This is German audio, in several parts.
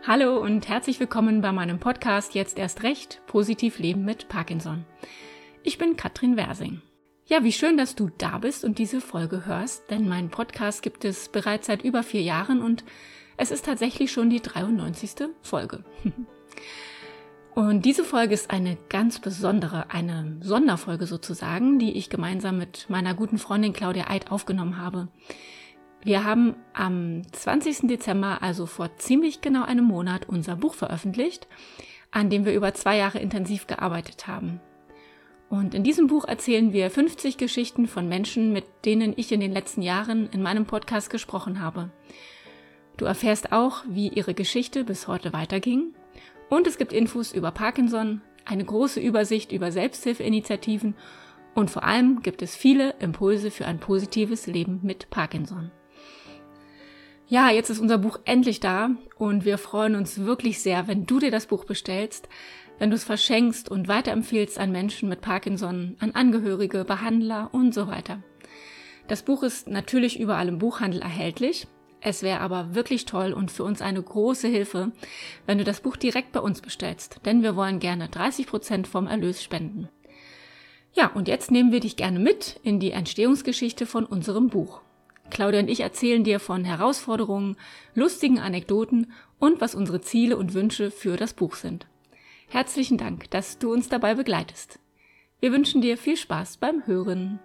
Hallo und herzlich willkommen bei meinem Podcast Jetzt erst recht, positiv leben mit Parkinson. Ich bin Katrin Wersing. Ja, wie schön, dass du da bist und diese Folge hörst, denn meinen Podcast gibt es bereits seit über 4 Jahren und es ist tatsächlich schon die 93. Folge. Und diese Folge ist eine ganz besondere, eine Sonderfolge sozusagen, die ich gemeinsam mit meiner guten Freundin Claudia Eid aufgenommen habe. Wir haben am 20. Dezember, also vor ziemlich genau einem Monat, unser Buch veröffentlicht, an dem wir über 2 Jahre intensiv gearbeitet haben. Und in diesem Buch erzählen wir 50 Geschichten von Menschen, mit denen ich in den letzten Jahren in meinem Podcast gesprochen habe. Du erfährst auch, wie ihre Geschichte bis heute weiterging. Und es gibt Infos über Parkinson, eine große Übersicht über Selbsthilfeinitiativen und vor allem gibt es viele Impulse für ein positives Leben mit Parkinson. Ja, jetzt ist unser Buch endlich da und wir freuen uns wirklich sehr, wenn du dir das Buch bestellst, wenn du es verschenkst und weiterempfiehlst an Menschen mit Parkinson, an Angehörige, Behandler und so weiter. Das Buch ist natürlich überall im Buchhandel erhältlich. Es wäre aber wirklich toll und für uns eine große Hilfe, wenn du das Buch direkt bei uns bestellst, denn wir wollen gerne 30% vom Erlös spenden. Ja, und jetzt nehmen wir dich gerne mit in die Entstehungsgeschichte von unserem Buch. Claudia und ich erzählen dir von Herausforderungen, lustigen Anekdoten und was unsere Ziele und Wünsche für das Buch sind. Herzlichen Dank, dass du uns dabei begleitest. Wir wünschen dir viel Spaß beim Hören.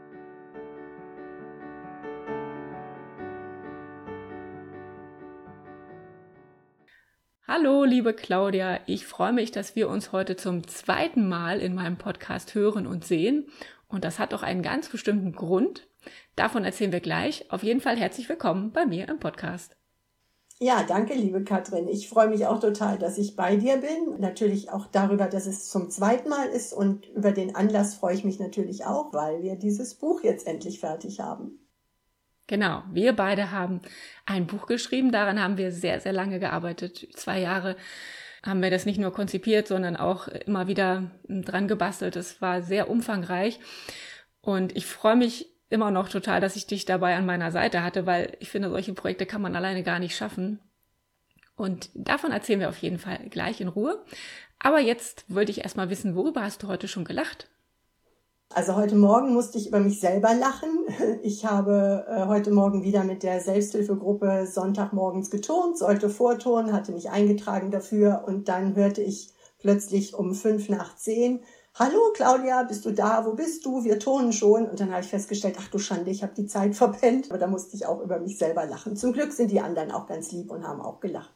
Hallo, liebe Claudia, ich freue mich, dass wir uns heute zum 2. Mal in meinem Podcast hören und sehen. Und das hat auch einen ganz bestimmten Grund. Davon erzählen wir gleich. Auf jeden Fall herzlich willkommen bei mir im Podcast. Ja, danke, liebe Katrin. Ich freue mich auch total, dass ich bei dir bin. Natürlich auch darüber, dass es zum 2. Mal ist. Und über den Anlass freue ich mich natürlich auch, weil wir dieses Buch jetzt endlich fertig haben. Genau, wir beide haben ein Buch geschrieben. Daran haben wir sehr, sehr lange gearbeitet. 2 Jahre haben wir das nicht nur konzipiert, sondern auch immer wieder dran gebastelt. Es war sehr umfangreich. Und ich freue mich immer noch total, dass ich dich dabei an meiner Seite hatte, weil ich finde, solche Projekte kann man alleine gar nicht schaffen. Und davon erzählen wir auf jeden Fall gleich in Ruhe. Aber jetzt wollte ich erst mal wissen, worüber hast du heute schon gelacht? Also heute Morgen musste ich über mich selber lachen. Ich habe heute Morgen wieder mit der Selbsthilfegruppe Sonntagmorgens geturnt, sollte vorturnen, hatte mich eingetragen dafür und dann hörte ich plötzlich um 5:10, hallo Claudia, bist du da? Wo bist du? Wir turnen schon. Und dann habe ich festgestellt, ach du Schande, ich habe die Zeit verpennt. Aber da musste ich auch über mich selber lachen. Zum Glück sind die anderen auch ganz lieb und haben auch gelacht.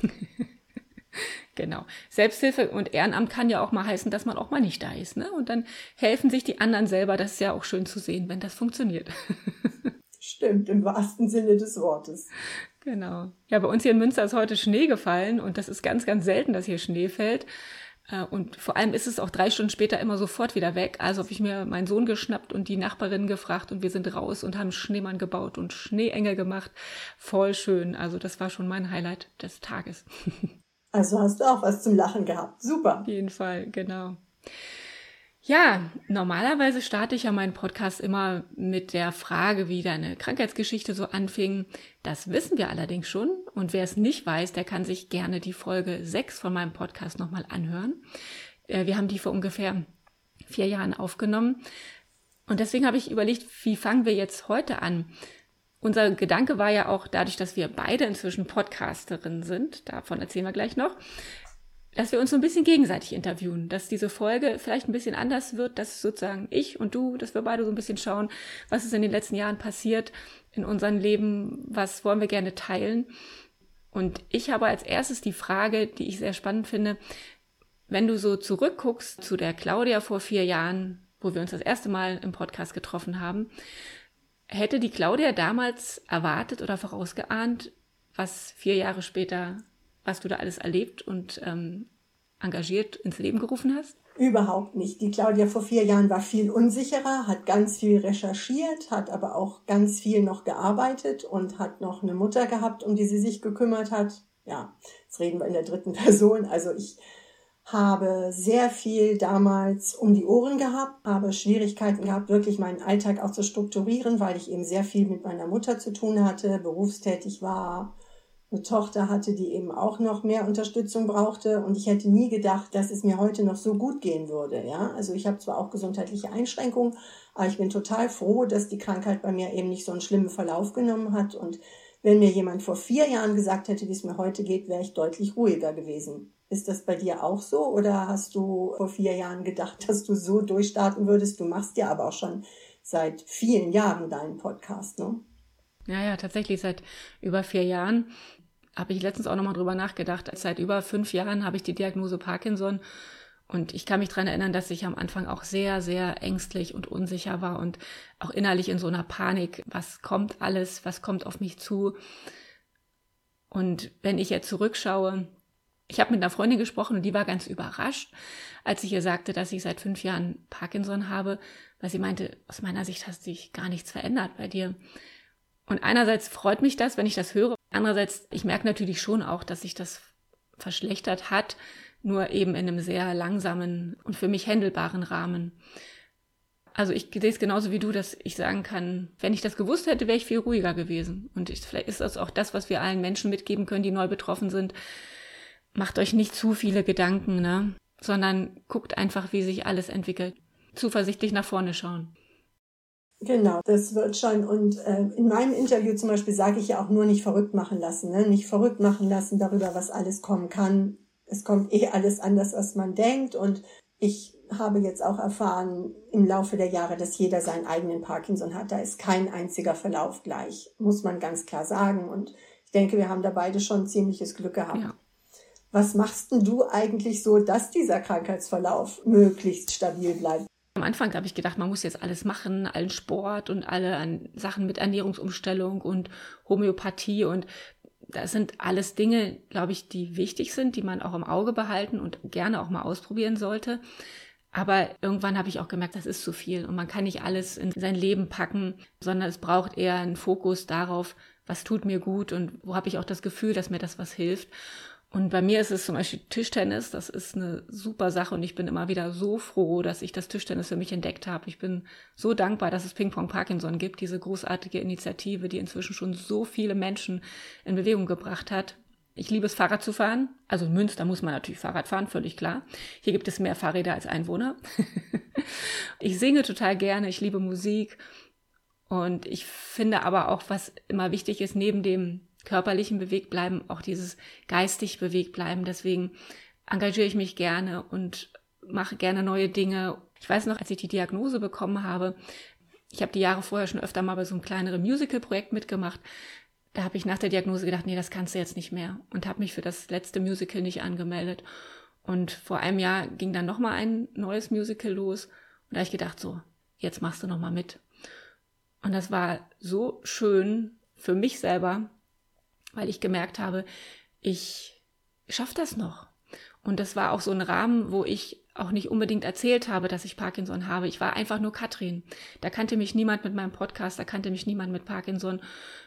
Genau. Selbsthilfe und Ehrenamt kann ja auch mal heißen, dass man auch mal nicht da ist, ne? Und dann helfen sich die anderen selber. Das ist ja auch schön zu sehen, wenn das funktioniert. Stimmt, im wahrsten Sinne des Wortes. Genau. Ja, bei uns hier in Münster ist heute Schnee gefallen und das ist ganz, ganz selten, dass hier Schnee fällt. Und vor allem ist es auch 3 Stunden später immer sofort wieder weg. Also habe ich mir meinen Sohn geschnappt und die Nachbarin gefragt und wir sind raus und haben Schneemann gebaut und Schneeengel gemacht. Voll schön. Also das war schon mein Highlight des Tages. Also hast du auch was zum Lachen gehabt. Super. Auf jeden Fall, genau. Ja, normalerweise starte ich ja meinen Podcast immer mit der Frage, wie deine Krankheitsgeschichte so anfing. Das wissen wir allerdings schon. Und wer es nicht weiß, der kann sich gerne die Folge 6 von meinem Podcast nochmal anhören. Wir haben die vor ungefähr 4 Jahren aufgenommen. Und deswegen habe ich überlegt, wie fangen wir jetzt heute an? Unser Gedanke war ja auch, dadurch, dass wir beide inzwischen Podcasterinnen sind, davon erzählen wir gleich noch, dass wir uns so ein bisschen gegenseitig interviewen, dass diese Folge vielleicht ein bisschen anders wird, dass sozusagen ich und du, dass wir beide so ein bisschen schauen, was ist in den letzten Jahren passiert in unserem Leben, was wollen wir gerne teilen. Und ich habe als erstes die Frage, die ich sehr spannend finde, wenn du so zurückguckst zu der Claudia vor 4 Jahren, wo wir uns das erste Mal im Podcast getroffen haben, hätte die Claudia damals erwartet oder vorausgeahnt, was 4 Jahre später, was du da alles erlebt und engagiert ins Leben gerufen hast? Überhaupt nicht. Die Claudia vor 4 Jahren war viel unsicherer, hat ganz viel recherchiert, hat aber auch ganz viel noch gearbeitet und hat noch eine Mutter gehabt, um die sie sich gekümmert hat. Ja, jetzt reden wir in der 3. Person. Also ich habe sehr viel damals um die Ohren gehabt, habe Schwierigkeiten gehabt, wirklich meinen Alltag auch zu strukturieren, weil ich eben sehr viel mit meiner Mutter zu tun hatte, berufstätig war, eine Tochter hatte, die eben auch noch mehr Unterstützung brauchte. Und ich hätte nie gedacht, dass es mir heute noch so gut gehen würde. Ja? Also ich habe zwar auch gesundheitliche Einschränkungen, aber ich bin total froh, dass die Krankheit bei mir eben nicht so einen schlimmen Verlauf genommen hat. Und wenn mir jemand vor 4 Jahren gesagt hätte, wie es mir heute geht, wäre ich deutlich ruhiger gewesen. Ist das bei dir auch so? Oder hast du vor 4 Jahren gedacht, dass du so durchstarten würdest? Du machst ja aber auch schon seit vielen Jahren deinen Podcast, ne? Ja, tatsächlich seit über 4 Jahren. Habe ich letztens auch nochmal drüber nachgedacht. Seit über 5 Jahren habe ich die Diagnose Parkinson. Und ich kann mich daran erinnern, dass ich am Anfang auch sehr, sehr ängstlich und unsicher war und auch innerlich in so einer Panik. Was kommt alles? Was kommt auf mich zu? Und wenn ich jetzt zurückschaue, ich habe mit einer Freundin gesprochen und die war ganz überrascht, als ich ihr sagte, dass ich seit 5 Jahren Parkinson habe, weil sie meinte, aus meiner Sicht hat sich gar nichts verändert bei dir. Und einerseits freut mich das, wenn ich das höre. Andererseits, ich merke natürlich schon auch, dass sich das verschlechtert hat, nur eben in einem sehr langsamen und für mich händelbaren Rahmen. Also ich sehe es genauso wie du, dass ich sagen kann, wenn ich das gewusst hätte, wäre ich viel ruhiger gewesen. Und vielleicht ist das auch das, was wir allen Menschen mitgeben können, die neu betroffen sind. Macht euch nicht zu viele Gedanken, ne? Sondern guckt einfach, wie sich alles entwickelt. Zuversichtlich nach vorne schauen. Genau, das wird schon. Und in meinem Interview zum Beispiel sage ich ja auch nur nicht verrückt machen lassen. Ne? Nicht verrückt machen lassen darüber, was alles kommen kann. Es kommt alles anders, als man denkt. Und ich habe jetzt auch erfahren im Laufe der Jahre, dass jeder seinen eigenen Parkinson hat. Da ist kein einziger Verlauf gleich, muss man ganz klar sagen. Und ich denke, wir haben da beide schon ziemliches Glück gehabt. Ja. Was machst denn du eigentlich so, dass dieser Krankheitsverlauf möglichst stabil bleibt? Am Anfang habe ich gedacht, man muss jetzt alles machen, allen Sport und alle an Sachen mit Ernährungsumstellung und Homöopathie, und das sind alles Dinge, glaube ich, die wichtig sind, die man auch im Auge behalten und gerne auch mal ausprobieren sollte. Aber irgendwann habe ich auch gemerkt, das ist zu viel und man kann nicht alles in sein Leben packen, sondern es braucht eher einen Fokus darauf, was tut mir gut und wo habe ich auch das Gefühl, dass mir das was hilft. Und bei mir ist es zum Beispiel Tischtennis, das ist eine super Sache und ich bin immer wieder so froh, dass ich das Tischtennis für mich entdeckt habe. Ich bin so dankbar, dass es Ping-Pong Parkinson gibt, diese großartige Initiative, die inzwischen schon so viele Menschen in Bewegung gebracht hat. Ich liebe es, Fahrrad zu fahren. Also in Münster muss man natürlich Fahrrad fahren, völlig klar. Hier gibt es mehr Fahrräder als Einwohner. Ich singe total gerne, ich liebe Musik. Und ich finde aber auch, was immer wichtig ist, neben dem körperlichen Bewegtbleiben, auch dieses geistig Bewegtbleiben. Deswegen engagiere ich mich gerne und mache gerne neue Dinge. Ich weiß noch, als ich die Diagnose bekommen habe, ich habe die Jahre vorher schon öfter mal bei so einem kleineren Musical-Projekt mitgemacht. Da habe ich nach der Diagnose gedacht, nee, das kannst du jetzt nicht mehr, und habe mich für das letzte Musical nicht angemeldet. Und vor einem Jahr ging dann nochmal ein neues Musical los und da habe ich gedacht, so, jetzt machst du nochmal mit. Und das war so schön für mich selber, weil ich gemerkt habe, ich schaffe das noch. Und das war auch so ein Rahmen, wo ich auch nicht unbedingt erzählt habe, dass ich Parkinson habe. Ich war einfach nur Katrin. Da kannte mich niemand mit meinem Podcast, da kannte mich niemand mit Parkinson.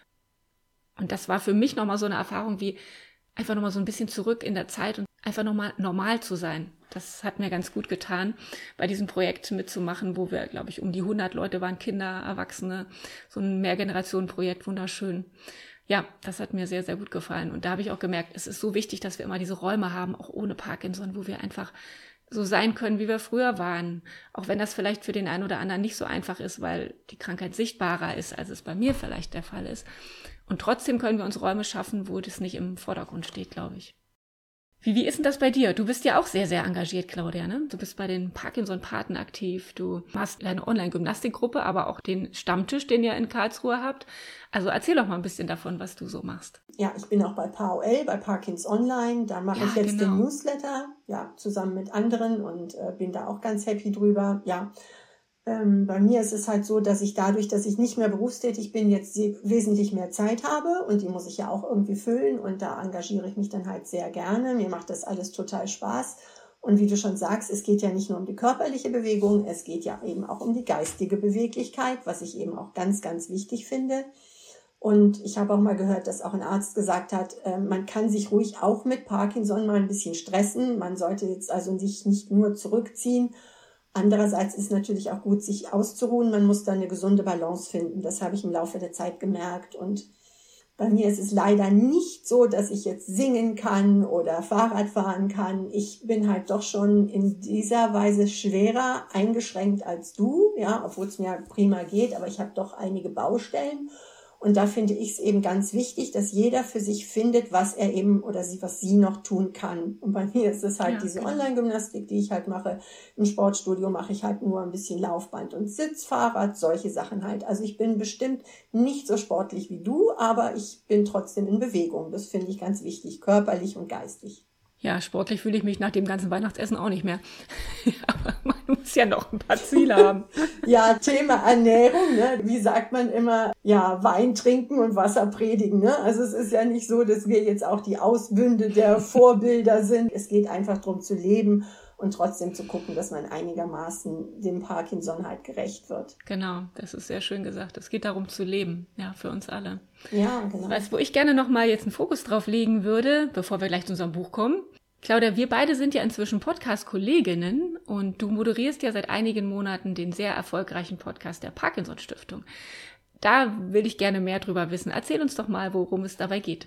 Und das war für mich nochmal so eine Erfahrung, wie einfach nochmal so ein bisschen zurück in der Zeit und einfach nochmal normal zu sein. Das hat mir ganz gut getan, bei diesem Projekt mitzumachen, wo wir, glaube ich, um die 100 Leute waren, Kinder, Erwachsene, so ein Mehrgenerationen-Projekt, wunderschön. Ja, das hat mir sehr, sehr gut gefallen. Und da habe ich auch gemerkt, es ist so wichtig, dass wir immer diese Räume haben, auch ohne Parkinson, wo wir einfach so sein können, wie wir früher waren. Auch wenn das vielleicht für den einen oder anderen nicht so einfach ist, weil die Krankheit sichtbarer ist, als es bei mir vielleicht der Fall ist. Und trotzdem können wir uns Räume schaffen, wo das nicht im Vordergrund steht, glaube ich. Wie ist denn das bei dir? Du bist ja auch sehr, sehr engagiert, Claudia, ne? Du bist bei den Parkinson-Paten aktiv. Du hast deine Online-Gymnastikgruppe, aber auch den Stammtisch, den ihr in Karlsruhe habt. Also erzähl doch mal ein bisschen davon, was du so machst. Ja, ich bin auch bei PAOL, bei Parkins Online. Da mache ich jetzt den Newsletter, ja, zusammen mit anderen und bin da auch ganz happy drüber. Ja, bei mir ist es halt so, dass ich dadurch, dass ich nicht mehr berufstätig bin, jetzt wesentlich mehr Zeit habe und die muss ich ja auch irgendwie füllen und da engagiere ich mich dann halt sehr gerne. Mir macht das alles total Spaß und wie du schon sagst, es geht ja nicht nur um die körperliche Bewegung, es geht ja eben auch um die geistige Beweglichkeit, was ich eben auch ganz, ganz wichtig finde. Und ich habe auch mal gehört, dass auch ein Arzt gesagt hat, man kann sich ruhig auch mit Parkinson mal ein bisschen stressen, man sollte jetzt also sich nicht nur zurückziehen. Andererseits ist natürlich auch gut, sich auszuruhen. Man muss da eine gesunde Balance finden. Das habe ich im Laufe der Zeit gemerkt. Und Bei mir ist es leider nicht so, dass ich jetzt singen kann oder Fahrrad fahren kann. Ich bin halt doch schon in dieser Weise schwerer eingeschränkt als du, ja, obwohl es mir prima geht, aber ich habe doch einige Baustellen. Und da finde ich es eben ganz wichtig, dass jeder für sich findet, was er eben oder was sie noch tun kann. Und bei mir ist es halt diese Online-Gymnastik, die ich halt mache. Im Sportstudio mache ich halt nur ein bisschen Laufband und Sitzfahrrad, solche Sachen halt. Also ich bin bestimmt nicht so sportlich wie du, aber ich bin trotzdem in Bewegung. Das finde ich ganz wichtig, körperlich und geistig. Ja, sportlich fühle ich mich nach dem ganzen Weihnachtsessen auch nicht mehr. Aber man muss ja noch ein paar Ziele haben. Ja, Thema Ernährung, ne? Wie sagt man immer, ja, Wein trinken und Wasser predigen, ne? Also es ist ja nicht so, dass wir jetzt auch die Ausbünde der Vorbilder sind. Es geht einfach darum zu leben und trotzdem zu gucken, dass man einigermaßen dem Parkinson halt gerecht wird. Genau, das ist sehr schön gesagt. Es geht darum zu leben, ja, für uns alle. Ja, genau. Weißt du, wo ich gerne nochmal jetzt einen Fokus drauf legen würde, bevor wir gleich zu unserem Buch kommen? Claudia, wir beide sind ja inzwischen Podcast-Kolleginnen und du moderierst ja seit einigen Monaten den sehr erfolgreichen Podcast der Parkinson-Stiftung. Da will ich gerne mehr drüber wissen. Erzähl uns doch mal, worum es dabei geht.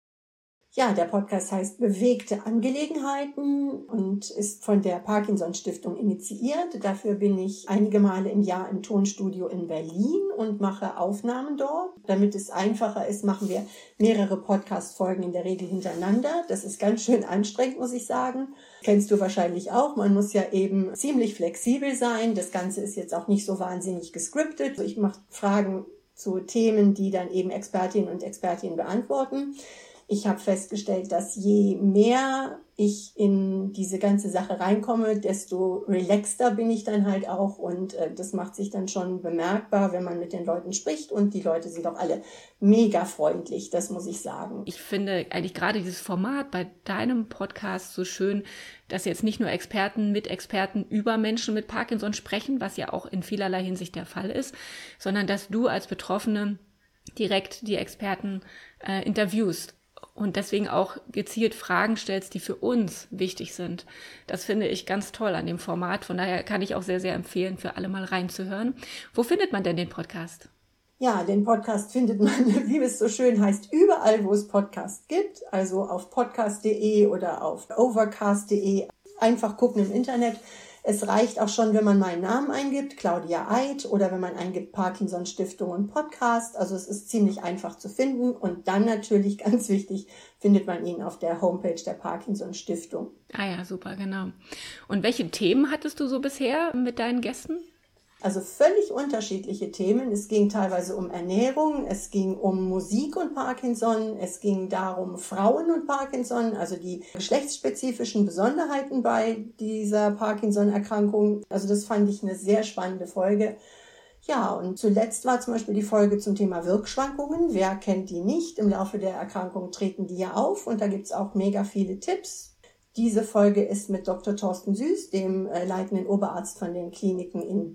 Ja, der Podcast heißt Bewegte Angelegenheiten und ist von der Parkinson-Stiftung initiiert. Dafür bin ich einige Male im Jahr im Tonstudio in Berlin und mache Aufnahmen dort. Damit es einfacher ist, machen wir mehrere Podcast-Folgen in der Regel hintereinander. Das ist ganz schön anstrengend, muss ich sagen. Kennst du wahrscheinlich auch. Man muss ja eben ziemlich flexibel sein. Das Ganze ist jetzt auch nicht so wahnsinnig gescriptet. Also ich mache Fragen zu Themen, die dann eben Expertinnen und Expertinnen beantworten. Ich habe festgestellt, dass je mehr ich in diese ganze Sache reinkomme, desto relaxter bin ich dann halt auch und das macht sich dann schon bemerkbar, wenn man mit den Leuten spricht und die Leute sind auch alle mega freundlich, das muss ich sagen. Ich finde eigentlich gerade dieses Format bei deinem Podcast so schön, dass jetzt nicht nur Experten mit Experten über Menschen mit Parkinson sprechen, was ja auch in vielerlei Hinsicht der Fall ist, sondern dass du als Betroffene direkt die Experten interviewst. Und deswegen auch gezielt Fragen stellst, die für uns wichtig sind. Das finde ich ganz toll an dem Format. Von daher kann ich auch sehr, sehr empfehlen, für alle mal reinzuhören. Wo findet man denn den Podcast? Ja, den Podcast findet man, wie es so schön heißt, überall, wo es Podcasts gibt. Also auf podcast.de oder auf overcast.de. Einfach gucken im Internet. Es reicht auch schon, wenn man meinen Namen eingibt, Claudia Eid, oder wenn man eingibt Parkinson Stiftung und Podcast. Also es ist ziemlich einfach zu finden. Und dann natürlich, ganz wichtig, findet man ihn auf der Homepage der Parkinson Stiftung. Ah ja, super, genau. Und welche Themen hattest du so bisher mit deinen Gästen? Also völlig unterschiedliche Themen. Es ging teilweise um Ernährung, es ging um Musik und Parkinson, es ging darum Frauen und Parkinson, also die geschlechtsspezifischen Besonderheiten bei dieser Parkinson-Erkrankung. Also das fand ich eine sehr spannende Folge. Ja, und zuletzt war zum Beispiel die Folge zum Thema Wirkschwankungen. Wer kennt die nicht? Im Laufe der Erkrankung treten die ja auf und da gibt's auch mega viele Tipps. Diese Folge ist mit Dr. Thorsten Süß, dem leitenden Oberarzt von den Kliniken in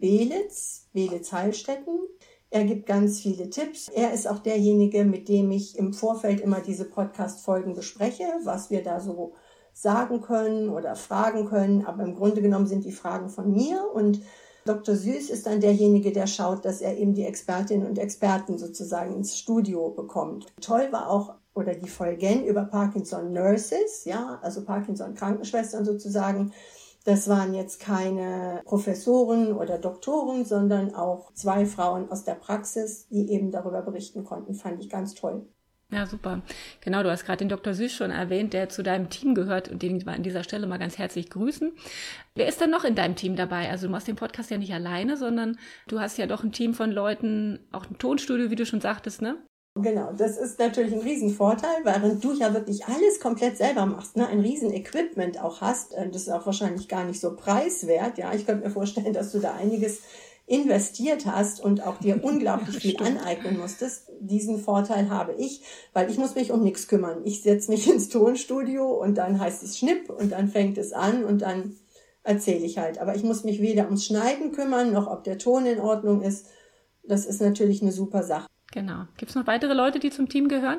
Beelitz-Heilstätten. Er gibt ganz viele Tipps. Er ist auch derjenige, mit dem ich im Vorfeld immer diese Podcast-Folgen bespreche, was wir da so sagen können oder fragen können. Aber im Grunde genommen sind die Fragen von mir und Dr. Süß ist dann derjenige, der schaut, dass er eben die Expertinnen und Experten sozusagen ins Studio bekommt. Toll war auch oder die Folgen über Parkinson Nurses, ja, also Parkinson Krankenschwestern sozusagen. Das waren jetzt keine Professoren oder Doktoren, sondern auch 2 Frauen aus der Praxis, die eben darüber berichten konnten. Fand ich ganz toll. Ja, super. Genau, du hast gerade den Dr. Süß schon erwähnt, der zu deinem Team gehört und den wir an dieser Stelle mal ganz herzlich grüßen. Wer ist denn noch in deinem Team dabei? Also du machst den Podcast ja nicht alleine, sondern du hast ja doch ein Team von Leuten, auch ein Tonstudio, wie du schon sagtest, ne? Genau, das ist natürlich ein Riesenvorteil, während du ja wirklich alles komplett selber machst, ne? Ein Riesen-Equipment auch hast. Das ist auch wahrscheinlich gar nicht so preiswert. Ja, ich könnte mir vorstellen, dass du da einiges investiert hast und auch dir unglaublich viel aneignen musstest. Diesen Vorteil habe ich, weil ich muss mich um nichts kümmern. Ich setze mich ins Tonstudio und dann heißt es Schnipp und dann fängt es an und dann erzähle ich halt. Aber ich muss mich weder ums Schneiden kümmern, noch ob der Ton in Ordnung ist. Das ist natürlich eine super Sache. Genau. Gibt es noch weitere Leute, die zum Team gehören?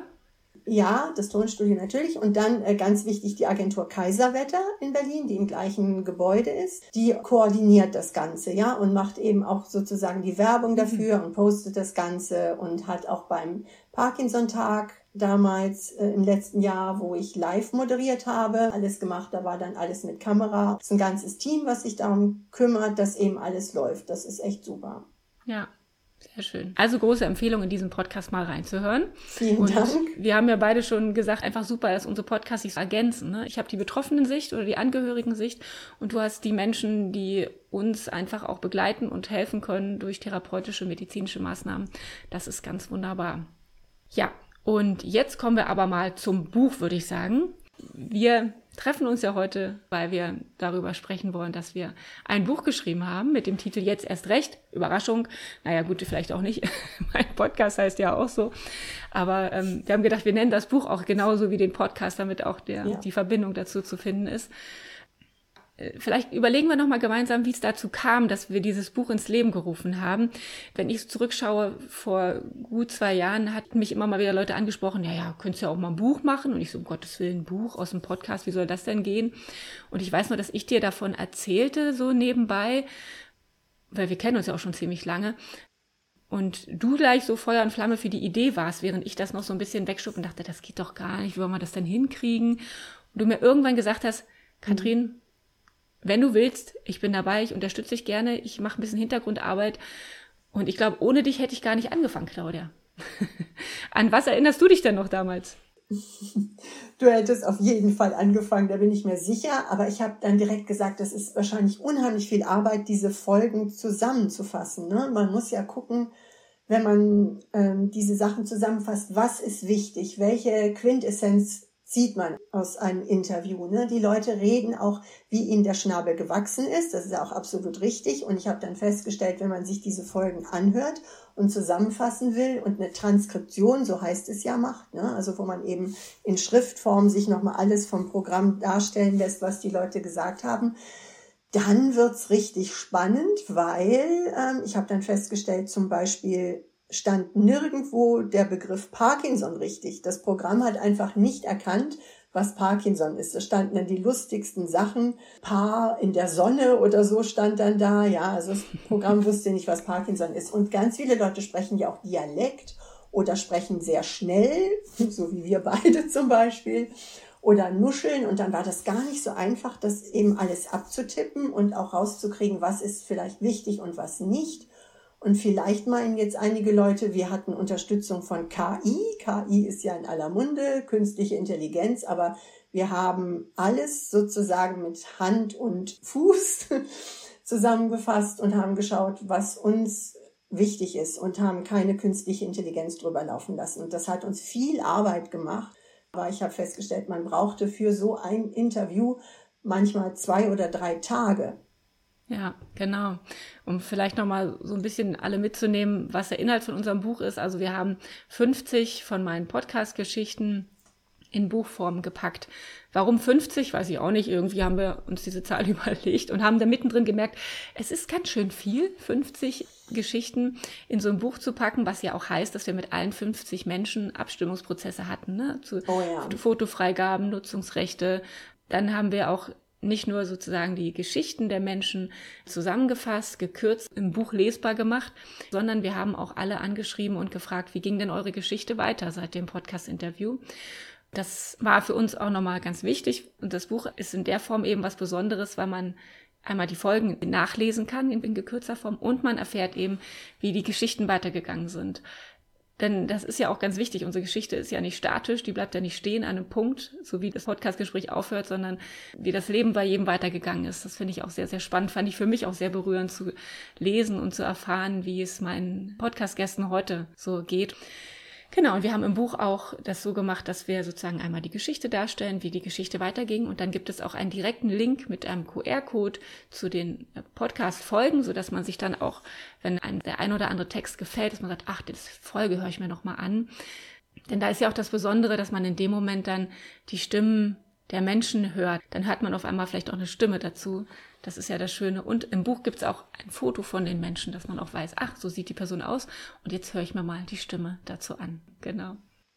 Ja, das Tonstudio natürlich. Und dann ganz wichtig die Agentur Kaiserwetter in Berlin, die im gleichen Gebäude ist. Die koordiniert das Ganze, ja, und macht eben auch sozusagen die Werbung dafür und postet das Ganze und hat auch beim Parkinson-Tag damals im letzten Jahr, wo ich live moderiert habe, alles gemacht. Da war dann alles mit Kamera. Es ist ein ganzes Team, was sich darum kümmert, dass eben alles läuft. Das ist echt super. Ja. Sehr schön. Also große Empfehlung, in diesen Podcast mal reinzuhören. Vielen Dank. Wir haben ja beide schon gesagt, einfach super, dass unsere Podcasts sich ergänzen. Ne? Ich habe die Betroffenen-Sicht oder die Angehörigen-Sicht und du hast die Menschen, die uns einfach auch begleiten und helfen können durch therapeutische, medizinische Maßnahmen. Das ist ganz wunderbar. Ja, und jetzt kommen wir aber mal zum Buch, würde ich sagen. Wir treffen uns ja heute, weil wir darüber sprechen wollen, dass wir ein Buch geschrieben haben mit dem Titel Jetzt erst recht. Überraschung. Naja, gut, vielleicht auch nicht. Mein Podcast heißt ja auch so. Aber wir haben gedacht, wir nennen das Buch auch genauso wie den Podcast, damit auch die Verbindung dazu zu finden ist. Vielleicht überlegen wir nochmal gemeinsam, wie es dazu kam, dass wir dieses Buch ins Leben gerufen haben. Wenn ich zurückschaue, vor gut 2 Jahren hatten mich immer mal wieder Leute angesprochen, ja, könntest ja auch mal ein Buch machen. Und ich so, um Gottes Willen, ein Buch aus dem Podcast, wie soll das denn gehen? Und ich weiß nur, dass ich dir davon erzählte, so nebenbei, weil wir kennen uns ja auch schon ziemlich lange. Und du gleich so Feuer und Flamme für die Idee warst, während ich das noch so ein bisschen wegschob und dachte, das geht doch gar nicht, wie wollen wir das denn hinkriegen? Und du mir irgendwann gesagt hast, Katrin, wenn du willst, ich bin dabei, ich unterstütze dich gerne, ich mache ein bisschen Hintergrundarbeit und ich glaube, ohne dich hätte ich gar nicht angefangen, Claudia. An was erinnerst du dich denn noch damals? Du hättest auf jeden Fall angefangen, da bin ich mir sicher, aber ich habe dann direkt gesagt, das ist wahrscheinlich unheimlich viel Arbeit, diese Folgen zusammenzufassen. Ne? Man muss ja gucken, wenn man diese Sachen zusammenfasst, was ist wichtig, welche Quintessenz sieht man aus einem Interview. Ne? Die Leute reden auch, wie ihnen der Schnabel gewachsen ist. Das ist ja auch absolut richtig. Und ich habe dann festgestellt, wenn man sich diese Folgen anhört und zusammenfassen will und eine Transkription, so heißt es ja, macht, ne? Also wo man eben in Schriftform sich nochmal alles vom Programm darstellen lässt, was die Leute gesagt haben, dann wird's richtig spannend, weil ich habe dann festgestellt, zum Beispiel stand nirgendwo der Begriff Parkinson richtig. Das Programm hat einfach nicht erkannt, was Parkinson ist. Da standen dann die lustigsten Sachen. Paar in der Sonne oder so stand dann da. Ja, also das Programm wusste nicht, was Parkinson ist. Und ganz viele Leute sprechen ja auch Dialekt oder sprechen sehr schnell, so wie wir beide zum Beispiel, oder nuscheln. Und dann war das gar nicht so einfach, das eben alles abzutippen und auch rauszukriegen, was ist vielleicht wichtig und was nicht. Und vielleicht meinen jetzt einige Leute, wir hatten Unterstützung von KI. KI ist ja in aller Munde, künstliche Intelligenz, aber wir haben alles sozusagen mit Hand und Fuß zusammengefasst und haben geschaut, was uns wichtig ist und haben keine künstliche Intelligenz drüber laufen lassen. Und das hat uns viel Arbeit gemacht. Aber ich habe festgestellt, man brauchte für so ein Interview manchmal 2 oder 3 Tage. Ja, genau. Um vielleicht nochmal so ein bisschen alle mitzunehmen, was der Inhalt von unserem Buch ist. Also wir haben 50 von meinen Podcast-Geschichten in Buchform gepackt. Warum 50? Weiß ich auch nicht. Irgendwie haben wir uns diese Zahl überlegt und haben da mittendrin gemerkt, es ist ganz schön viel, 50 Geschichten in so ein Buch zu packen, was ja auch heißt, dass wir mit allen 50 Menschen Abstimmungsprozesse hatten, ne? Zu Fotofreigaben, Nutzungsrechte. Dann haben wir auch nicht nur sozusagen die Geschichten der Menschen zusammengefasst, gekürzt, im Buch lesbar gemacht, sondern wir haben auch alle angeschrieben und gefragt, wie ging denn eure Geschichte weiter seit dem Podcast-Interview? Das war für uns auch nochmal ganz wichtig und das Buch ist in der Form eben was Besonderes, weil man einmal die Folgen nachlesen kann in gekürzter Form und man erfährt eben, wie die Geschichten weitergegangen sind. Denn das ist ja auch ganz wichtig. Unsere Geschichte ist ja nicht statisch, die bleibt ja nicht stehen an einem Punkt, so wie das Podcastgespräch aufhört, sondern wie das Leben bei jedem weitergegangen ist. Das finde ich auch sehr, sehr spannend. Fand ich für mich auch sehr berührend zu lesen und zu erfahren, wie es meinen Podcast-Gästen heute so geht. Genau, und wir haben im Buch auch das so gemacht, dass wir sozusagen einmal die Geschichte darstellen, wie die Geschichte weiterging. Und dann gibt es auch einen direkten Link mit einem QR-Code zu den Podcast-Folgen, sodass man sich dann auch, wenn einem der ein oder andere Text gefällt, dass man sagt, ach, das Folge höre ich mir nochmal an. Denn da ist ja auch das Besondere, dass man in dem Moment dann die Stimmen der Menschen hört. Dann hört man auf einmal vielleicht auch eine Stimme dazu. Das ist ja das Schöne. Und im Buch gibt es auch ein Foto von den Menschen, dass man auch weiß, ach, so sieht die Person aus. Und jetzt höre ich mir mal die Stimme dazu an. Genau.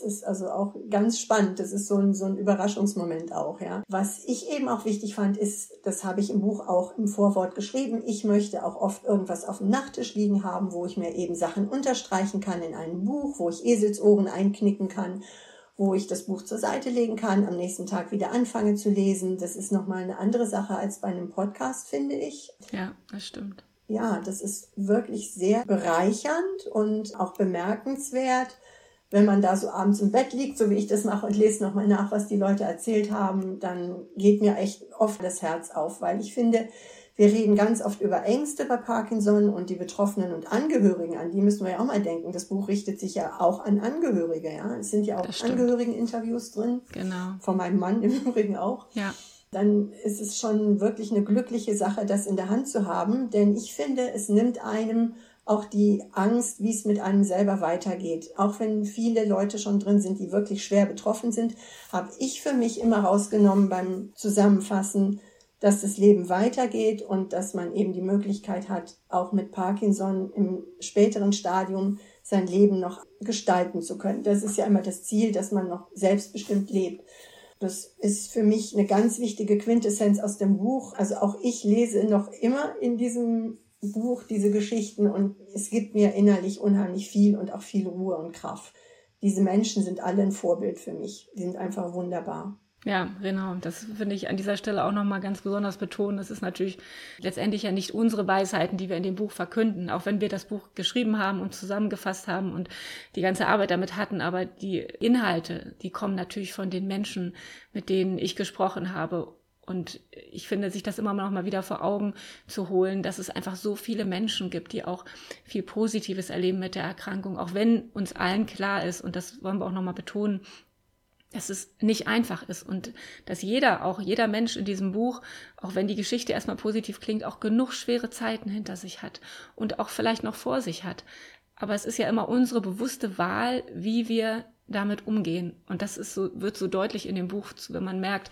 Das ist also auch ganz spannend. Das ist so ein Überraschungsmoment auch, ja. Was ich eben auch wichtig fand, ist, das habe ich im Buch auch im Vorwort geschrieben, ich möchte auch oft irgendwas auf dem Nachttisch liegen haben, wo ich mir eben Sachen unterstreichen kann in einem Buch, wo ich Eselsohren einknicken kann, wo ich das Buch zur Seite legen kann, am nächsten Tag wieder anfange zu lesen. Das ist nochmal eine andere Sache als bei einem Podcast, finde ich. Ja, das stimmt. Ja, das ist wirklich sehr bereichernd und auch bemerkenswert, wenn man da so abends im Bett liegt, so wie ich das mache und lese nochmal nach, was die Leute erzählt haben, dann geht mir echt oft das Herz auf, weil ich finde, wir reden ganz oft über Ängste bei Parkinson und die Betroffenen und Angehörigen, an die müssen wir ja auch mal denken. Das Buch richtet sich ja auch an Angehörige, ja. Es sind ja auch Angehörigen-Interviews drin. Genau. Von meinem Mann im Übrigen auch. Ja. Dann ist es schon wirklich eine glückliche Sache, das in der Hand zu haben, denn ich finde, es nimmt einem auch die Angst, wie es mit einem selber weitergeht. Auch wenn viele Leute schon drin sind, die wirklich schwer betroffen sind, habe ich für mich immer rausgenommen beim Zusammenfassen, dass das Leben weitergeht und dass man eben die Möglichkeit hat, auch mit Parkinson im späteren Stadium sein Leben noch gestalten zu können. Das ist ja immer das Ziel, dass man noch selbstbestimmt lebt. Das ist für mich eine ganz wichtige Quintessenz aus dem Buch. Also auch ich lese noch immer in diesem Buch diese Geschichten und es gibt mir innerlich unheimlich viel und auch viel Ruhe und Kraft. Diese Menschen sind alle ein Vorbild für mich. Die sind einfach wunderbar. Ja, genau. Das finde ich an dieser Stelle auch nochmal ganz besonders betonen. Das ist natürlich letztendlich ja nicht unsere Weisheiten, die wir in dem Buch verkünden, auch wenn wir das Buch geschrieben haben und zusammengefasst haben und die ganze Arbeit damit hatten. Aber die Inhalte, die kommen natürlich von den Menschen, mit denen ich gesprochen habe. Und ich finde, sich das immer noch mal wieder vor Augen zu holen, dass es einfach so viele Menschen gibt, die auch viel Positives erleben mit der Erkrankung, auch wenn uns allen klar ist, und das wollen wir auch noch mal betonen, dass es nicht einfach ist und dass jeder Mensch in diesem Buch, auch wenn die Geschichte erstmal positiv klingt, auch genug schwere Zeiten hinter sich hat und auch vielleicht noch vor sich hat. Aber es ist ja immer unsere bewusste Wahl, wie wir damit umgehen. Und das ist wird so deutlich in dem Buch, wenn man merkt,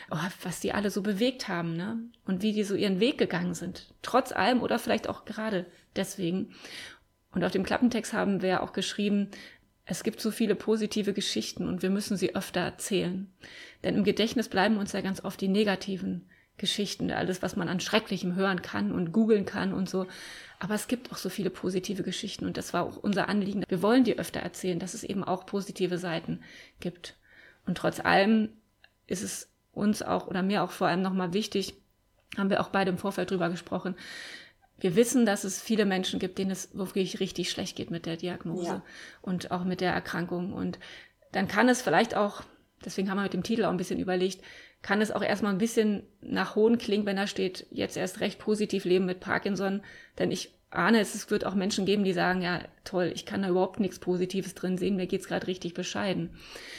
was die alle so bewegt haben, ne? Und wie die so ihren Weg gegangen sind. Trotz allem oder vielleicht auch gerade deswegen. Und auf dem Klappentext haben wir auch geschrieben, es gibt so viele positive Geschichten und wir müssen sie öfter erzählen. Denn im Gedächtnis bleiben uns ja ganz oft die negativen Geschichten, alles, was man an Schrecklichem hören kann und googeln kann und so. Aber es gibt auch so viele positive Geschichten und das war auch unser Anliegen. Wir wollen die öfter erzählen, dass es eben auch positive Seiten gibt. Und trotz allem ist es uns auch oder mir auch vor allem nochmal wichtig, haben wir auch beide im Vorfeld drüber gesprochen, wir wissen, dass es viele Menschen gibt, denen es wirklich richtig schlecht geht mit der Diagnose und auch mit der Erkrankung. Und dann kann es vielleicht auch, deswegen haben wir mit dem Titel auch ein bisschen überlegt, kann es auch erstmal ein bisschen nach Hohn klingen, wenn da steht, jetzt erst recht positiv leben mit Parkinson. Denn ich ahne, es wird auch Menschen geben, die sagen, ja toll, ich kann da überhaupt nichts Positives drin sehen, mir geht's gerade richtig bescheiden.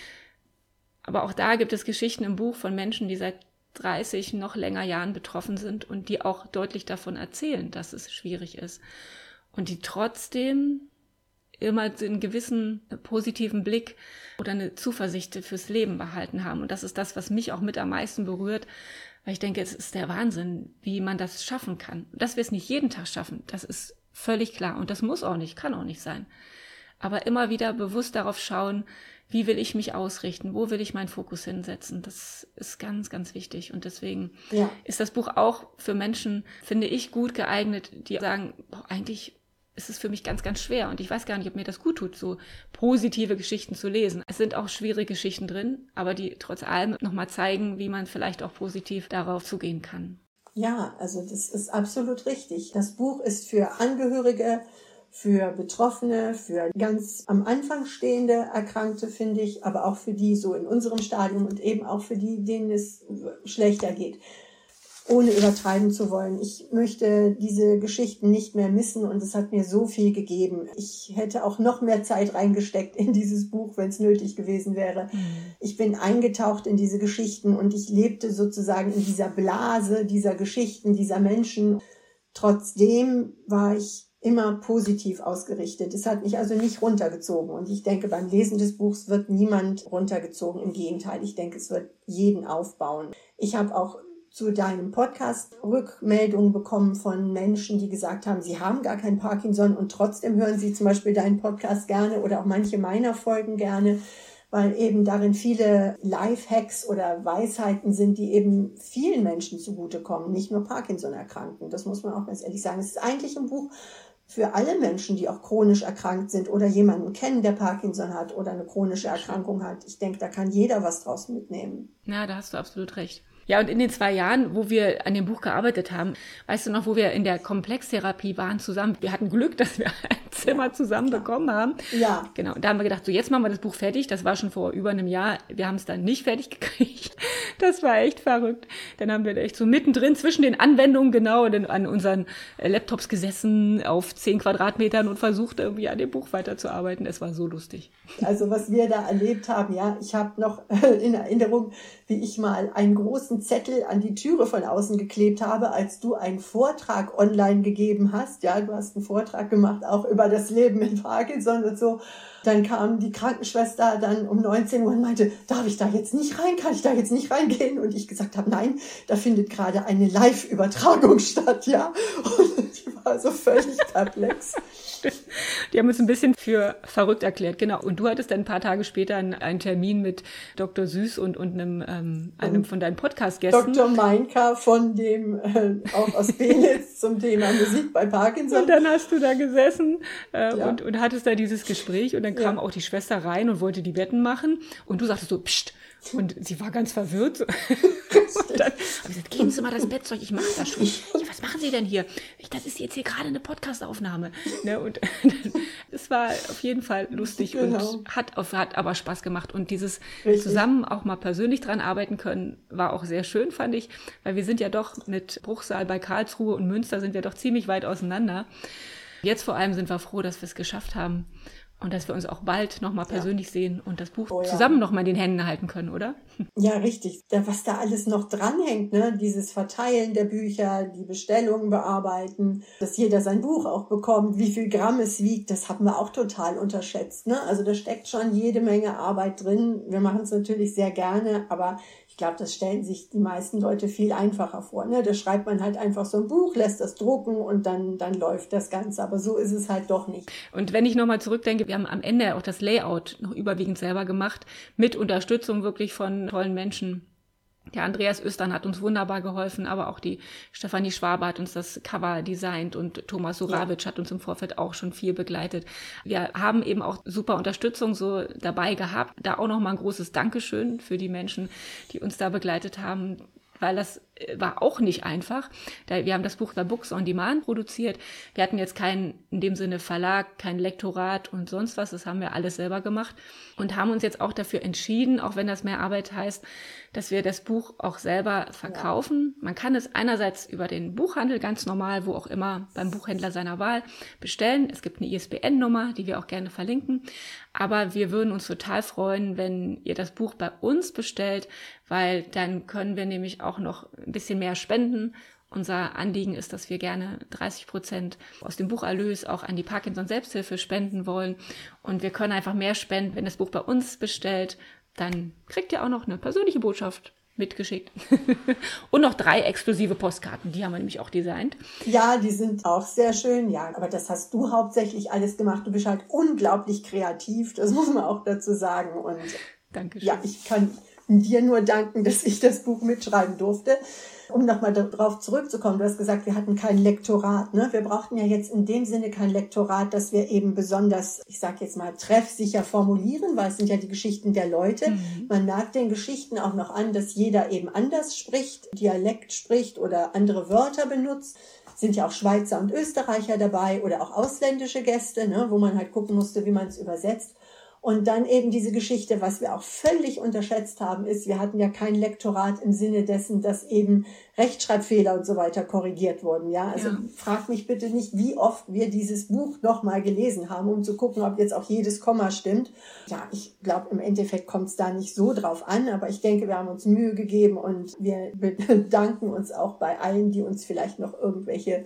Aber auch da gibt es Geschichten im Buch von Menschen, die seit 30 noch länger Jahren betroffen sind und die auch deutlich davon erzählen, dass es schwierig ist. Und die trotzdem immer einen gewissen positiven Blick oder eine Zuversicht fürs Leben behalten haben. Und das ist das, was mich auch mit am meisten berührt, weil ich denke, es ist der Wahnsinn, wie man das schaffen kann. Dass wir es nicht jeden Tag schaffen, das ist völlig klar. Und das muss auch nicht, kann auch nicht sein. Aber immer wieder bewusst darauf schauen, wie will ich mich ausrichten, wo will ich meinen Fokus hinsetzen. Das ist ganz, ganz wichtig. Und deswegen ist das Buch auch für Menschen, finde ich, gut geeignet, die sagen, eigentlich ist es für mich ganz, ganz schwer. Und ich weiß gar nicht, ob mir das gut tut, so positive Geschichten zu lesen. Es sind auch schwierige Geschichten drin, aber die trotz allem nochmal zeigen, wie man vielleicht auch positiv darauf zugehen kann. Ja, also das ist absolut richtig. Das Buch ist für Angehörige, für Betroffene, für ganz am Anfang stehende Erkrankte, finde ich, aber auch für die so in unserem Stadium und eben auch für die, denen es schlechter geht, ohne übertreiben zu wollen. Ich möchte diese Geschichten nicht mehr missen und es hat mir so viel gegeben. Ich hätte auch noch mehr Zeit reingesteckt in dieses Buch, wenn es nötig gewesen wäre. Ich bin eingetaucht in diese Geschichten und ich lebte sozusagen in dieser Blase dieser Geschichten, dieser Menschen. Trotzdem war ich immer positiv ausgerichtet. Es hat mich also nicht runtergezogen. Und ich denke, beim Lesen des Buchs wird niemand runtergezogen. Im Gegenteil, ich denke, es wird jeden aufbauen. Ich habe auch zu deinem Podcast Rückmeldungen bekommen von Menschen, die gesagt haben, sie haben gar kein Parkinson und trotzdem hören sie zum Beispiel deinen Podcast gerne oder auch manche meiner Folgen gerne, weil eben darin viele Lifehacks oder Weisheiten sind, die eben vielen Menschen zugutekommen, nicht nur Parkinson-Erkrankten. Das muss man auch ganz ehrlich sagen. Es ist eigentlich ein Buch für alle Menschen, die auch chronisch erkrankt sind oder jemanden kennen, der Parkinson hat oder eine chronische Erkrankung hat. Ich denke, da kann jeder was draus mitnehmen. Ja, da hast du absolut recht. Ja, und in den 2 Jahren, wo wir an dem Buch gearbeitet haben, weißt du noch, wo wir in der Komplextherapie waren zusammen, wir hatten Glück, dass wir ein Zimmer zusammen bekommen haben. Ja. Genau, und da haben wir gedacht, so jetzt machen wir das Buch fertig. Das war schon vor über einem Jahr. Wir haben es dann nicht fertig gekriegt. Das war echt verrückt. Dann haben wir echt so mittendrin zwischen den Anwendungen genau an unseren Laptops gesessen auf 10 Quadratmetern und versucht irgendwie an dem Buch weiterzuarbeiten. Es war so lustig. Also was wir da erlebt haben, ja, ich habe noch in Erinnerung, wie ich mal einen großen Zettel an die Türe von außen geklebt habe, als du einen Vortrag online gegeben hast. Ja, du hast einen Vortrag gemacht, auch über das Leben mit Parkinson und so. Dann kam die Krankenschwester dann um 19 Uhr und meinte, darf ich da jetzt nicht rein? Kann ich da jetzt nicht reingehen? Und ich gesagt habe, nein, da findet gerade eine Live-Übertragung statt, ja. Und die war so völlig perplex. Die haben uns ein bisschen für verrückt erklärt, genau. Und du hattest dann ein paar Tage später einen Termin mit Dr. Süß und einem von deinen Podcast-Gästen. Dr. Meinka von dem, auch aus Belitz zum Thema Musik bei Parkinson. Und dann hast du da gesessen und hattest da dieses Gespräch und dann kam auch die Schwester rein und wollte die Betten machen und du sagtest so, pst. Und sie war ganz verwirrt. Und dann habe ich gesagt, geben Sie mal das Bettzeug, ich mache das schon. Was machen Sie denn hier? Das ist jetzt hier gerade eine Podcast-Aufnahme. Ne? Und es war auf jeden Fall lustig und hat aber Spaß gemacht. Und dieses zusammen auch mal persönlich dran arbeiten können, war auch sehr schön, fand ich. Weil wir sind ja doch mit Bruchsal bei Karlsruhe und Münster sind wir doch ziemlich weit auseinander. Jetzt vor allem sind wir froh, dass wir es geschafft haben. Und dass wir uns auch bald nochmal persönlich sehen und das Buch zusammen nochmal in den Händen halten können, oder? Ja, richtig. Was da alles noch dranhängt, ne? Dieses Verteilen der Bücher, die Bestellungen bearbeiten, dass jeder sein Buch auch bekommt, wie viel Gramm es wiegt, das haben wir auch total unterschätzt, ne? Also da steckt schon jede Menge Arbeit drin. Wir machen es natürlich sehr gerne, aber ich glaube, das stellen sich die meisten Leute viel einfacher vor, ne? Da schreibt man halt einfach so ein Buch, lässt das drucken und dann läuft das Ganze. Aber so ist es halt doch nicht. Und wenn ich nochmal zurückdenke, wir haben am Ende auch das Layout noch überwiegend selber gemacht, mit Unterstützung wirklich von tollen Menschen. Der Andreas Östern hat uns wunderbar geholfen, aber auch die Stefanie Schwabe hat uns das Cover designt und Thomas Surawitsch hat uns im Vorfeld auch schon viel begleitet. Wir haben eben auch super Unterstützung so dabei gehabt. Da auch nochmal ein großes Dankeschön für die Menschen, die uns da begleitet haben, weil das war auch nicht einfach. Wir haben das Buch bei Books on Demand produziert. Wir hatten jetzt keinen, in dem Sinne Verlag, kein Lektorat und sonst was. Das haben wir alles selber gemacht und haben uns jetzt auch dafür entschieden, auch wenn das mehr Arbeit heißt, dass wir das Buch auch selber verkaufen. Man kann es einerseits über den Buchhandel ganz normal, wo auch immer, beim Buchhändler seiner Wahl bestellen. Es gibt eine ISBN-Nummer, die wir auch gerne verlinken. Aber wir würden uns total freuen, wenn ihr das Buch bei uns bestellt, weil dann können wir nämlich auch noch ein bisschen mehr spenden. Unser Anliegen ist, dass wir gerne 30% aus dem Bucherlös auch an die Parkinson-Selbsthilfe spenden wollen. Und wir können einfach mehr spenden, wenn das Buch bei uns bestellt. Dann kriegt ihr auch noch eine persönliche Botschaft mitgeschickt. Und noch 3 exklusive Postkarten, die haben wir nämlich auch designt. Ja, die sind auch sehr schön, ja, aber das hast du hauptsächlich alles gemacht. Du bist halt unglaublich kreativ, das muss man auch dazu sagen. Und Dankeschön. Ja, ich kann dir nur danken, dass ich das Buch mitschreiben durfte. Um nochmal darauf zurückzukommen, du hast gesagt, wir hatten kein Lektorat, ne? Wir brauchten ja jetzt in dem Sinne kein Lektorat, dass wir eben besonders, ich sage jetzt mal, treffsicher formulieren, weil es sind ja die Geschichten der Leute. Man merkt den Geschichten auch noch an, dass jeder eben anders spricht, Dialekt spricht oder andere Wörter benutzt. Sind ja auch Schweizer und Österreicher dabei oder auch ausländische Gäste, ne? Wo man halt gucken musste, wie man es übersetzt. Und dann eben diese Geschichte, was wir auch völlig unterschätzt haben, ist, wir hatten ja kein Lektorat im Sinne dessen, dass eben Rechtschreibfehler und so weiter korrigiert wurden. Ja, also frag mich bitte nicht, wie oft wir dieses Buch nochmal gelesen haben, um zu gucken, ob jetzt auch jedes Komma stimmt. Ja, ich glaube, im Endeffekt kommt es da nicht so drauf an, aber ich denke, wir haben uns Mühe gegeben und wir bedanken uns auch bei allen, die uns vielleicht noch irgendwelche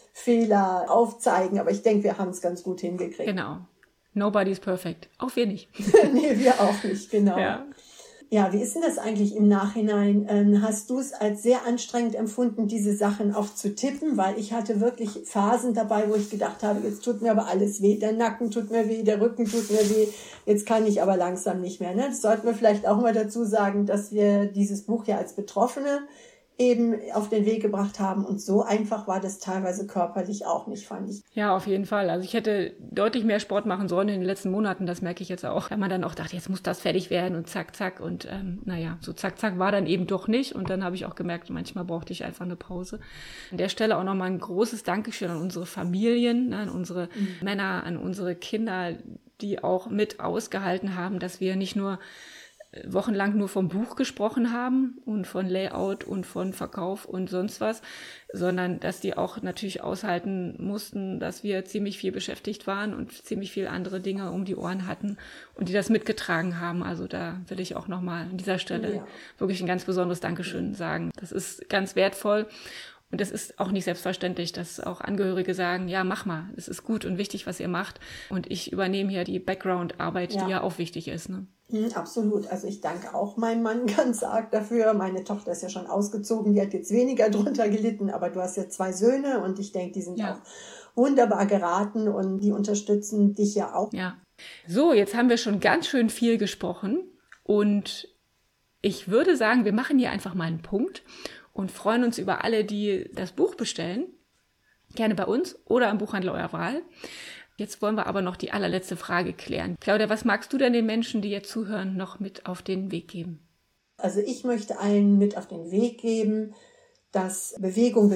Fehler aufzeigen. Aber ich denke, wir haben es ganz gut hingekriegt. Genau. Nobody's perfect. Auch wir nicht. Nee, wir auch nicht, genau. Ja. Ja, wie ist denn das eigentlich im Nachhinein? Hast du es als sehr anstrengend empfunden, diese Sachen auch zu tippen? Weil ich hatte wirklich Phasen dabei, wo ich gedacht habe, jetzt tut mir aber alles weh. Der Nacken tut mir weh, der Rücken tut mir weh. Jetzt kann ich aber langsam nicht mehr. Ne? Das sollten wir vielleicht auch mal dazu sagen, dass wir dieses Buch ja als Betroffene eben auf den Weg gebracht haben. Und so einfach war das teilweise körperlich auch nicht, fand ich. Ja, auf jeden Fall. Also ich hätte deutlich mehr Sport machen sollen in den letzten Monaten, das merke ich jetzt auch. Weil man dann auch dachte, jetzt muss das fertig werden und zack, zack. Und so zack, zack war dann eben doch nicht. Und dann habe ich auch gemerkt, manchmal brauchte ich einfach eine Pause. An der Stelle auch nochmal ein großes Dankeschön an unsere Familien, an unsere Männer, an unsere Kinder, die auch mit ausgehalten haben, dass wir nicht nur wochenlang nur vom Buch gesprochen haben und von Layout und von Verkauf und sonst was, sondern dass die auch natürlich aushalten mussten, dass wir ziemlich viel beschäftigt waren und ziemlich viel andere Dinge um die Ohren hatten und die das mitgetragen haben. Also da will ich auch nochmal an dieser Stelle wirklich ein ganz besonderes Dankeschön sagen. Das ist ganz wertvoll. Und es ist auch nicht selbstverständlich, dass auch Angehörige sagen, ja, mach mal, es ist gut und wichtig, was ihr macht. Und ich übernehme hier die Background-Arbeit, die ja auch wichtig ist. Ne? Absolut. Also ich danke auch meinem Mann ganz arg dafür. Meine Tochter ist ja schon ausgezogen, die hat jetzt weniger drunter gelitten, aber du hast ja 2 Söhne und ich denke, die sind auch wunderbar geraten und die unterstützen dich ja auch. Ja. So, jetzt haben wir schon ganz schön viel gesprochen und ich würde sagen, wir machen hier einfach mal einen Punkt und freuen uns über alle, die das Buch bestellen. Gerne bei uns oder am Buchhandel eurer Wahl. Jetzt wollen wir aber noch die allerletzte Frage klären. Claudia, was magst du denn den Menschen, die jetzt zuhören, noch mit auf den Weg geben? Also ich möchte allen mit auf den Weg geben, dass Bewegung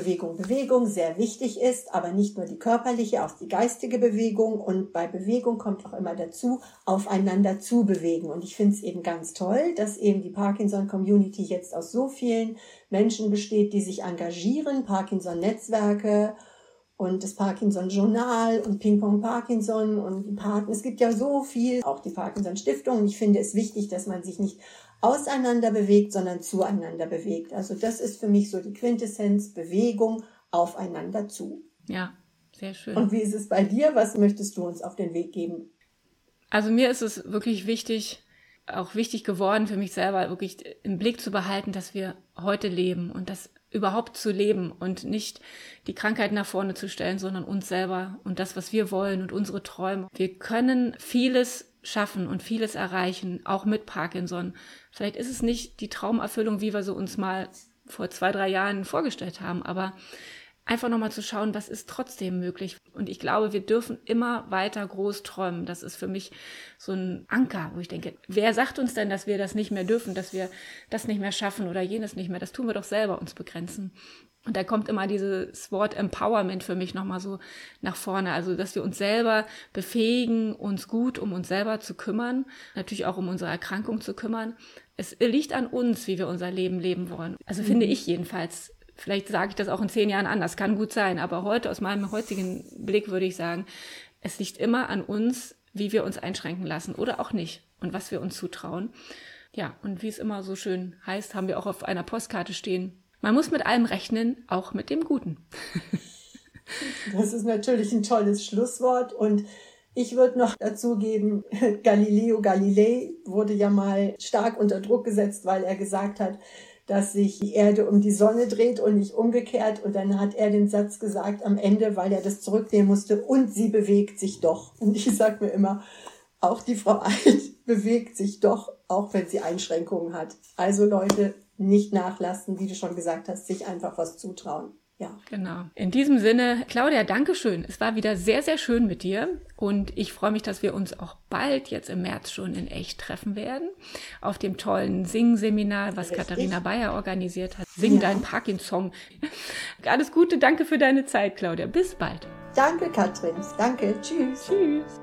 sehr wichtig ist, aber nicht nur die körperliche, auch die geistige Bewegung. Und bei Bewegung kommt auch immer dazu, aufeinander zu bewegen. Und ich finde es eben ganz toll, dass eben die Parkinson-Community jetzt aus so vielen Menschen besteht, die sich engagieren, Parkinson-Netzwerke und das Parkinson-Journal und Ping-Pong Parkinson und die Paten. Es gibt ja so viel, auch die Parkinson-Stiftung. Und ich finde es wichtig, dass man sich nicht auseinander bewegt, sondern zueinander bewegt. Also das ist für mich so die Quintessenz, Bewegung aufeinander zu. Ja, sehr schön. Und wie ist es bei dir? Was möchtest du uns auf den Weg geben? Also mir ist es wirklich wichtig, auch wichtig geworden für mich selber, wirklich im Blick zu behalten, dass wir heute leben und das überhaupt zu leben und nicht die Krankheit nach vorne zu stellen, sondern uns selber und das, was wir wollen und unsere Träume. Wir können vieles schaffen und vieles erreichen, auch mit Parkinson. Vielleicht ist es nicht die Traumerfüllung, wie wir sie uns mal vor 2-3 Jahren vorgestellt haben, aber einfach nochmal zu schauen, was ist trotzdem möglich. Und ich glaube, wir dürfen immer weiter groß träumen. Das ist für mich so ein Anker, wo ich denke, wer sagt uns denn, dass wir das nicht mehr dürfen, dass wir das nicht mehr schaffen oder jenes nicht mehr? Das tun wir doch selber, uns begrenzen. Und da kommt immer dieses Wort Empowerment für mich nochmal so nach vorne. Also, dass wir uns selber befähigen, uns gut um uns selber zu kümmern, natürlich auch um unsere Erkrankung zu kümmern. Es liegt an uns, wie wir unser Leben leben wollen. Also finde ich jedenfalls. Vielleicht sage ich das auch in 10 Jahren anders, kann gut sein. Aber heute, aus meinem heutigen Blick würde ich sagen, es liegt immer an uns, wie wir uns einschränken lassen oder auch nicht und was wir uns zutrauen. Ja, und wie es immer so schön heißt, haben wir auch auf einer Postkarte stehen, man muss mit allem rechnen, auch mit dem Guten. Das ist natürlich ein tolles Schlusswort und ich würde noch dazu geben, Galileo Galilei wurde ja mal stark unter Druck gesetzt, weil er gesagt hat, dass sich die Erde um die Sonne dreht und nicht umgekehrt. Und dann hat er den Satz gesagt am Ende, weil er das zurücknehmen musste, und sie bewegt sich doch. Und ich sage mir immer, auch die Frau Alt bewegt sich doch, auch wenn sie Einschränkungen hat. Also Leute, nicht nachlassen, wie du schon gesagt hast, sich einfach was zutrauen. Ja. Genau. In diesem Sinne, Claudia, danke schön. Es war wieder sehr, sehr schön mit dir und ich freue mich, dass wir uns auch bald jetzt im März schon in echt treffen werden auf dem tollen Sing-Seminar, was Katharina Bayer organisiert hat. Sing deinen Parkinson. Alles Gute, danke für deine Zeit, Claudia. Bis bald. Danke, Katrin. Danke. Tschüss. Tschüss.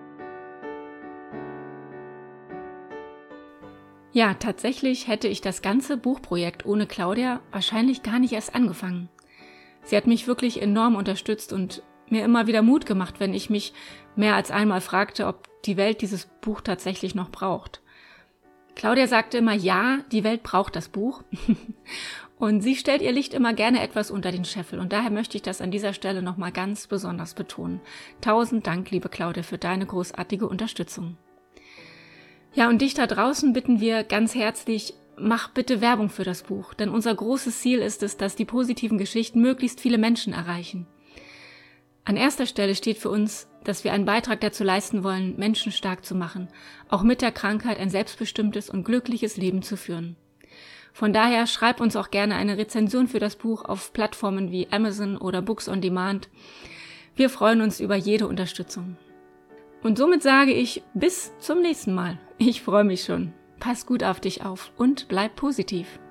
Ja, tatsächlich hätte ich das ganze Buchprojekt ohne Claudia wahrscheinlich gar nicht erst angefangen. Sie hat mich wirklich enorm unterstützt und mir immer wieder Mut gemacht, wenn ich mich mehr als einmal fragte, ob die Welt dieses Buch tatsächlich noch braucht. Claudia sagte immer, ja, die Welt braucht das Buch. Und sie stellt ihr Licht immer gerne etwas unter den Scheffel. Und daher möchte ich das an dieser Stelle nochmal ganz besonders betonen. 1000 Dank, liebe Claudia, für deine großartige Unterstützung. Ja, und dich da draußen bitten wir ganz herzlich, mach bitte Werbung für das Buch, denn unser großes Ziel ist es, dass die positiven Geschichten möglichst viele Menschen erreichen. An erster Stelle steht für uns, dass wir einen Beitrag dazu leisten wollen, Menschen stark zu machen, auch mit der Krankheit ein selbstbestimmtes und glückliches Leben zu führen. Von daher schreib uns auch gerne eine Rezension für das Buch auf Plattformen wie Amazon oder Books on Demand. Wir freuen uns über jede Unterstützung. Und somit sage ich bis zum nächsten Mal. Ich freue mich schon. Pass gut auf dich auf und bleib positiv.